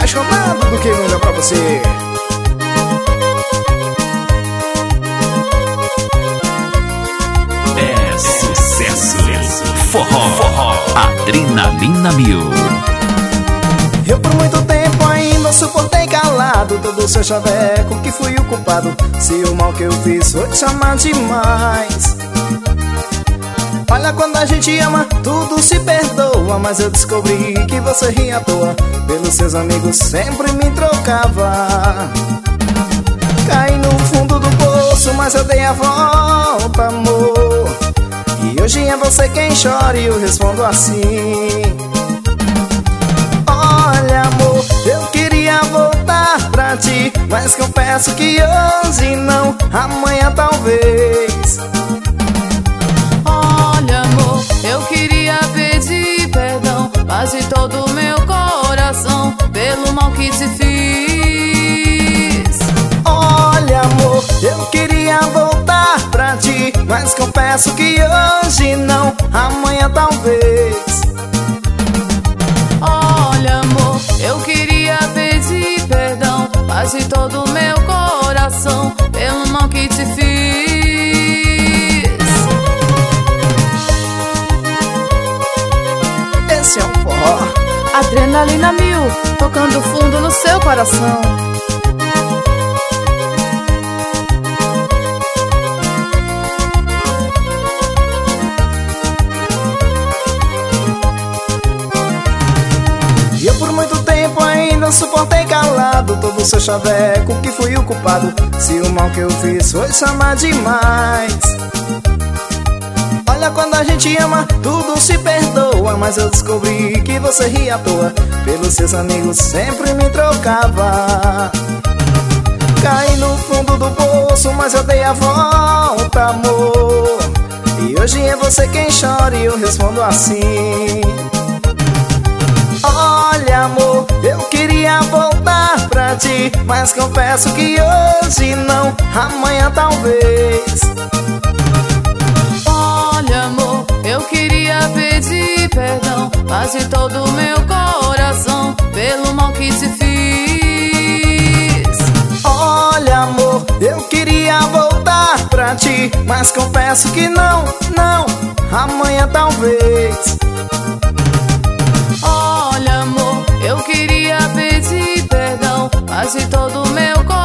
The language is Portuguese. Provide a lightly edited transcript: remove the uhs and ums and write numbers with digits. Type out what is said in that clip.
apaixonado do que manda pra você. É sucesso. Forró. Adrenalina mil. Eu por muito tempo ainda suportei calado todo o seu chaveco, que fui o culpado. Se o mal que eu fiz foi te amar demais. Olha, quando a gente ama, tudo se perdoa, mas eu descobri que você ria à toa. Pelos seus amigos sempre me trocava. Caí no fundo do poço, mas eu dei a volta, amor. E hoje é você quem chora e eu respondo assim: olha, amor, eu queria voltar pra ti, mas confesso que hoje não, amanhã talvez. Olha, amor, eu queria pedir perdão, mas de todo o meu coração, pelo mal que te fiz. Olha, amor, eu queria voltar pra ti, mas confesso que hoje não, amanhã talvez. Olha, amor, eu queria pedir perdão, mas de todo o meu coração, pelo mal que te fiz. Esse é o forró. Adrenalina mil, tocando fundo no seu coração. E eu por muito tempo ainda suportei calado todo o seu chaveco, que fui o culpado. Se o mal que eu fiz foi te amar demais. Olha, quando a gente ama, tudo se perdoa, mas eu descobri que você ria à toa. Pelos seus amigos sempre me trocava. Caí no fundo do poço, mas eu dei a volta, amor. E hoje é você quem chora e eu respondo assim: olha, amor, eu queria voltar pra ti, mas confesso que hoje não, amanhã talvez. Olha, amor, eu queria pedir perdão, mas de todo o meu coração, pelo mal que te fiz. Olha, amor, eu queria voltar pra ti, mas confesso que não, amanhã talvez. Olha, amor, eu queria pedir perdão, mas de todo o meu coração,